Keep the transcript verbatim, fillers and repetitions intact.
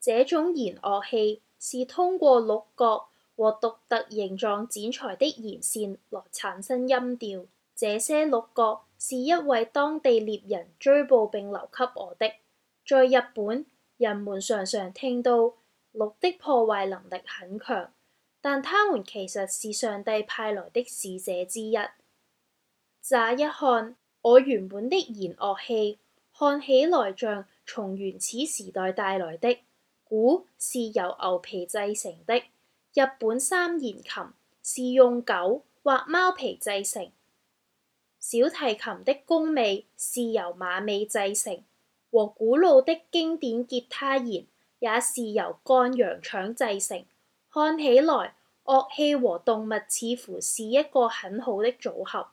這種弦樂器是通過鹿角和獨特形狀剪裁的弦線來產生音調。這些鹿角是一位當地獵人追捕並留給我的。在日本，人們常常聽到鹿的破壞能力很強，但它們其實是上帝派來的使者之一。乍一看，我原本的弦樂器看起來像從原始時代帶來的，鼓是由牛皮製成的，日本三弦琴是用狗或貓皮製成，小提琴的弓尾是由馬尾製成，和古老的經典吉他弦也是由乾羊腸製成。看起來，樂器和動物似乎是一個很好的組合。